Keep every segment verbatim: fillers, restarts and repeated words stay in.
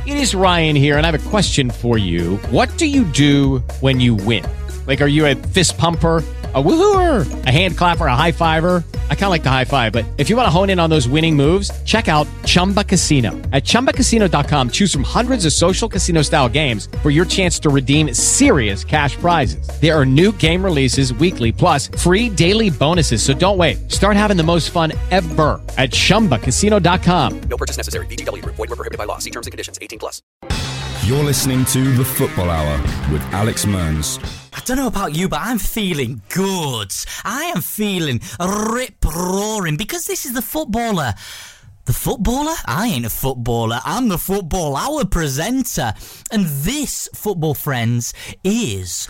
It is Ryan here, and I have a question for you. What do you do when you win? Like, are you a fist pumper, a woohooer, a hand clapper, a high fiver? I kind of like the high five, but if you want to hone in on those winning moves, check out Chumba Casino. At chumba casino dot com, choose from hundreds of social casino-style games for your chance to redeem serious cash prizes. There are new game releases weekly, plus free daily bonuses. So don't wait. Start having the most fun ever at chumba casino dot com. No purchase necessary. V G W Group. Void where prohibited by law. See terms and conditions. eighteen plus. You're listening to The Football Hour with Alex Mearns. I don't know about you, but I'm feeling good. I am feeling rip-roaring because this is the footballer. The footballer? I ain't a footballer. I'm the Football Hour presenter. And this, football friends, is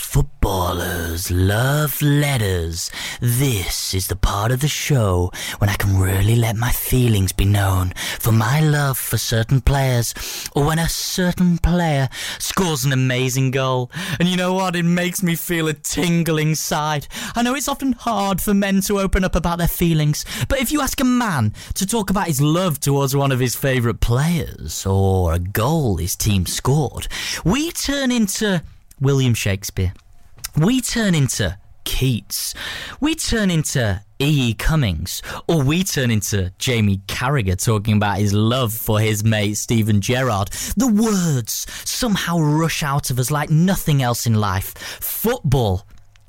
Footballers Love Letters. This is the part of the show when I can really let my feelings be known for my love for certain players, or when a certain player scores an amazing goal. And you know what? It makes me feel a tingle inside. I know it's often hard for men to open up about their feelings, but if you ask a man to talk about his love towards one of his favourite players, or a goal his team scored, we turn into William Shakespeare. We turn into Keats. We turn into E E. Cummings. Or we turn into Jamie Carragher talking about his love for his mate Steven Gerrard. The words somehow rush out of us like nothing else in life. Football.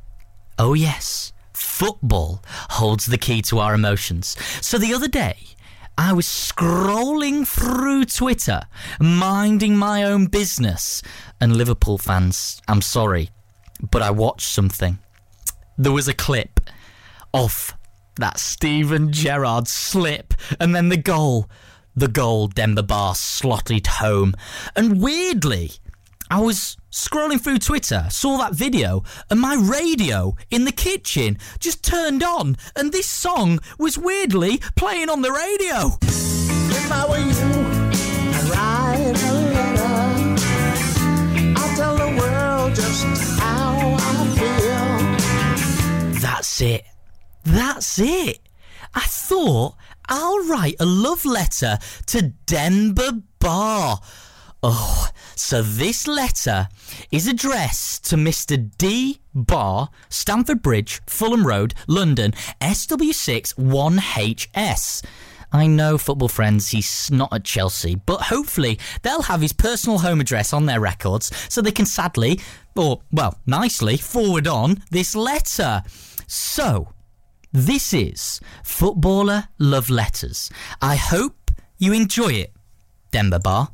Oh yes, football holds the key to our emotions. So the other day, I was scrolling through Twitter, minding my own business. And Liverpool fans, I'm sorry, but I watched something. There was a clip of that Steven Gerrard slip and then the goal. The goal Demba Ba slotted home. And weirdly, I was scrolling through Twitter, saw that video, and my radio in the kitchen just turned on, and this song was weirdly playing on the radio. If I were you, I'd write a letter. I'll tell the world just how I feel. That's it. That's it. I thought I'll write a love letter to Demba Ba. Oh, so this letter is addressed to Mister D. Bar, Stamford Bridge, Fulham Road, London, S W six one H S. I know, football friends, he's not at Chelsea, but hopefully they'll have his personal home address on their records so they can sadly, or, well, nicely, forward on this letter. So, this is Footballer Love Letters. I hope you enjoy it, Demba Ba.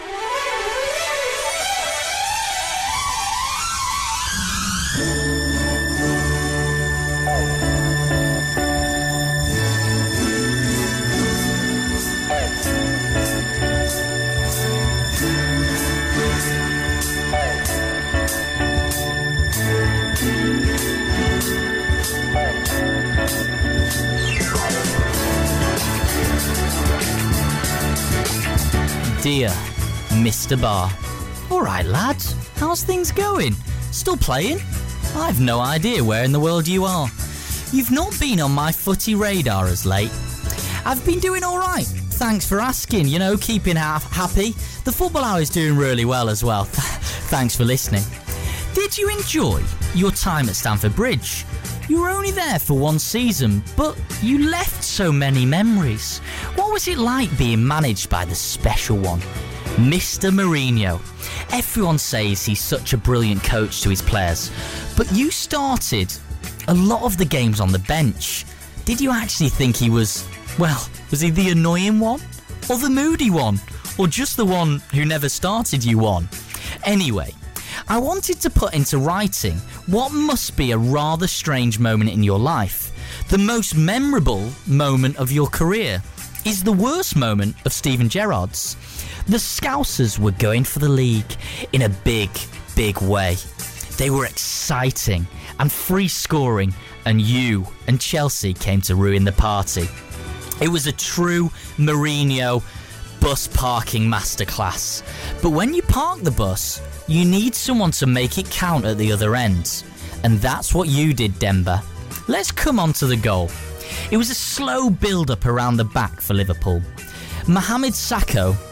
Dear Mister Bar. Alright lads, how's things going? Still playing? I've no idea where in the world you are. You've not been on my footy radar as late. I've been doing alright, thanks for asking, you know, keeping half happy. The Football Hour is doing really well as well. Thanks for listening. Did you enjoy your time at Stamford Bridge? You were only there for one season, but you left so many memories. What was it like being managed by the special one, Mister Mourinho? Everyone says he's such a brilliant coach to his players, but you started a lot of the games on the bench. Did you actually think he was, well, was he the annoying one? Or the moody one? Or just the one who never started you on? Anyway, I wanted to put into writing what must be a rather strange moment in your life. The most memorable moment of your career is the worst moment of Steven Gerrard's. The Scousers were going for the league in a big, big way. They were exciting and free scoring, and you and Chelsea came to ruin the party. It was a true Mourinho bus parking masterclass. But when you park the bus, you need someone to make it count at the other end. And that's what you did, Demba. Let's come on to the goal. It was a slow build-up around the back for Liverpool. Mohamed Sakho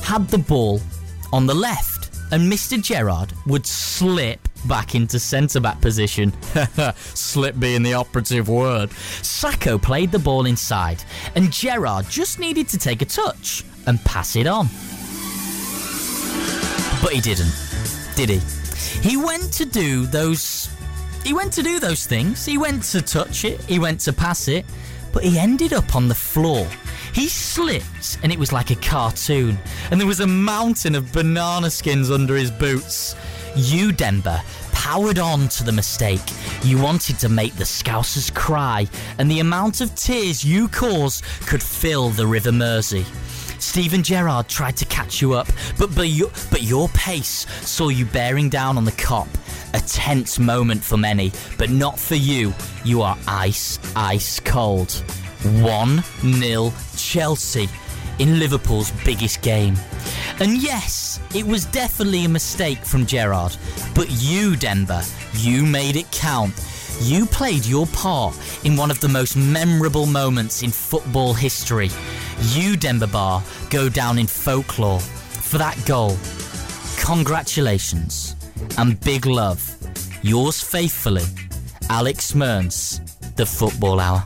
had the ball on the left, and Mister Gerrard would slip back into centre-back position. Slip being the operative word. Sacco played the ball inside, and Gerrard just needed to take a touch and pass it on. But he didn't, did he? He went to do those... He went to do those things. He went to touch it. He went to pass it. But he ended up on the floor. He slipped, and it was like a cartoon. And there was a mountain of banana skins under his boots. You, Denver, powered on to the mistake. You wanted to make the Scousers cry, and the amount of tears you caused could fill the River Mersey. Steven Gerrard tried to catch you up, but, but, your, but your pace saw you bearing down on the Kop. A tense moment for many, but not for you. You are ice, ice cold. one nil Chelsea in Liverpool's biggest game. And yes, it was definitely a mistake from Gerrard, but you, Denver, you made it count. You played your part in one of the most memorable moments in football history. You, Denver Bar, go down in folklore for that goal. Congratulations and big love. Yours faithfully, Alex Mearns, The Football Hour.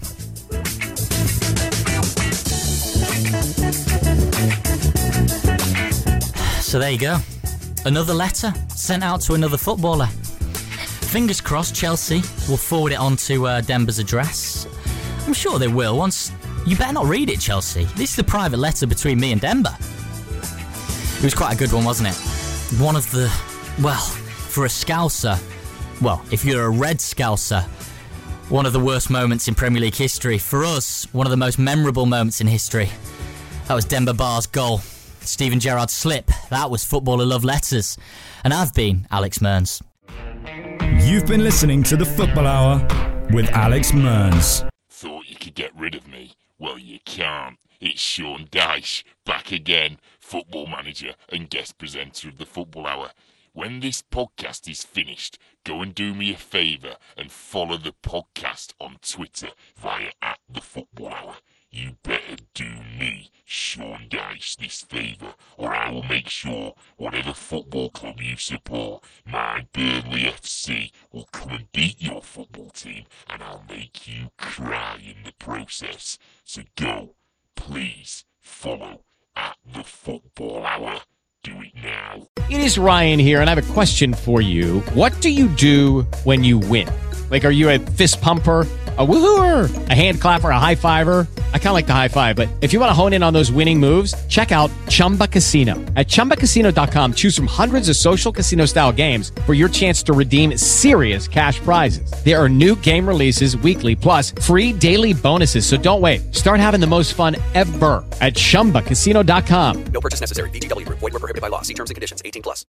So there you go. Another letter sent out to another footballer. Fingers crossed Chelsea will forward it on to uh, Denver's address. I'm sure they will once... You better not read it, Chelsea. This is a private letter between me and Denver. It was quite a good one, wasn't it? One of the... Well, for a Scouser... Well, if you're a Red Scouser... One of the worst moments in Premier League history. For us, one of the most memorable moments in history. That was Denver Bar's goal. Steven Gerrard's slip. That was Footballer Love Letters. And I've been Alex Mearns. You've been listening to The Football Hour with Alex Mearns. Thought you could get rid of me? Well, you can't. It's Sean Dyche, back again, football manager and guest presenter of The Football Hour. When this podcast is finished, go and do me a favour and follow the podcast on Twitter via at The Football Hour. You better do me, Sean Dyche, this favour, or I will make sure whatever football club you support, my Burnley F C, will come and beat your football team, and I'll make you cry in the process. So go, please, follow at The Football Hour. Do it now. It is Ryan here, and I have a question for you. What do you do when you win? Like, are you a fist pumper, a woohooer, a hand clapper, a high fiver? I kind of like the high five, but if you want to hone in on those winning moves, check out Chumba Casino. At Chumba Casino dot com, choose from hundreds of social casino-style games for your chance to redeem serious cash prizes. There are new game releases weekly, plus free daily bonuses, so don't wait. Start having the most fun ever at Chumba Casino dot com. No purchase necessary. V G W Group. Void where prohibited by law. See terms and conditions. eighteen plus.